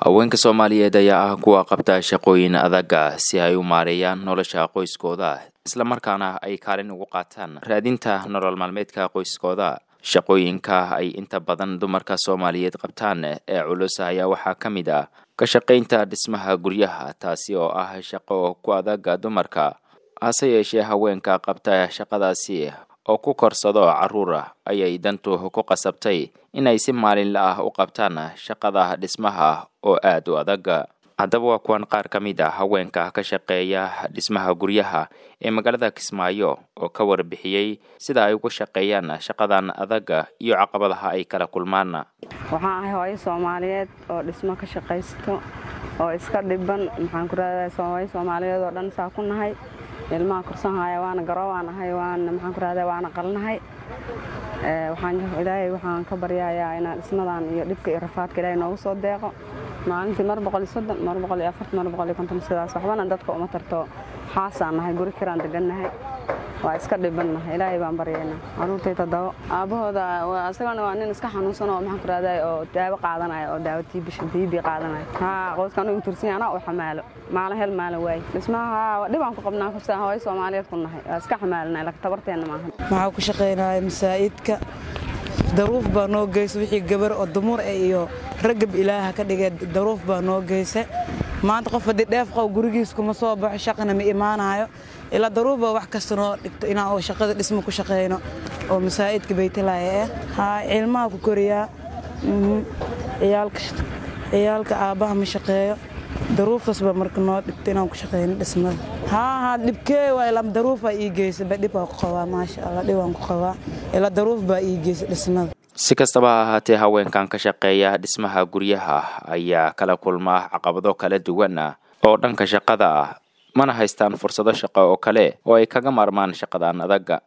haweenka Soomaaliyeed ayaa ah kuwa qabta shaqooyin adag si ay u maareeyaan nolosha qoyskooda isla markaana ay kaalin uga qaataan raadinta nolol maalmeedka qoyskooda. Shaqooyinka ay inta badan dumarka Soomaaliyeed qabtaan ee culus ayaa waxaa kamid ah ka shaqeynta dhismaha guryaha, taasi oo ah shaqo ku adag dumarka. Hase yeeshee haweenka qabta shaqadaasi oo ku korsado caruur ayay dantu ku qasabtay inay si maalinle ah u qabtaan shaqada dhismaha oo aad u adag. Haddaba waa kuwan qaar ka mid ah haweenka ka shaqeeya dhismaha guryaha ee magaalada Kismaayo oo ka warbixiyay sida ay ugu shaqeeyaan shaqadan adag iyo caqabadaha ay kala kulmaan. Waxaan ahay hooyo Soomaaliyeed oo dhismo ka shaqeysto oo iska dhiban. Maxaan ku raadayay Soomaaliyeed oo dhan saa ku nahay. ilmaha korsanaya waana garoowaan ahay, maxaan ku raadayay waana qalnahay. Waxaan ka baryayaa inaan dhismadan iyo dhibka iyo rafaadka Ilaahay noogu soo deeqo. maalintii mar 130 mar 140 mar 150 sidaas waxbana dadka uma tarto. Xaasaan nahay, guri kiraan degannahay, waa iska dhibannahay. Ilaahay baan baryaynaa. Caruurtayda dawo aabahooda asagana waa nin iska xanuunsan oo maxaan ku raadayay oo daawo qaadanaya oo daawo TB qaadanaya. Qoyskan uu tursan yahay oo xamaalo maalin hel maalin waay. Dhismaha dhibaan ku qabnaa kursaa hooyo Soomaaliyeed ku nahay, iska xamaalnaa laakiin tabarteena maahan. Maxaa ku shaqeynaa masaa'idka daruuf baa noo geysay wixii gabar oo dumar iyo ragab Ilaaha ka dhigay daruuf baa noo geysay. maanta qof hadii dheef qow gurigiisa kuma soo baxo shaqana ma imaanayo ila daruuf baa wax kasta noo dhigto inaan oo shaqada dhismo ku shaqeyno oo masaa'idka baytilaaye ilmaha ku koriyaa ciyaalka aabaha ma shaqeeyo daruufas baa marka noo dhigto inaan ku shaqeyno dhismada. dhibkee waa ila daruuf ay ii geysay dhib baa ku qabaa maasha Allah dhibaan ku qabaa ila daruuf baa ii geysay dhismada. Si kastaba ha ahaatee haweenkan ka shaqeeya dhismaha guryaha ayaa kala kulma caqabado kala duwan oo dhanka shaqada ah, mana haystaan fursado shaqo oo kale oo ay kaga maarmaan shaqadan adag.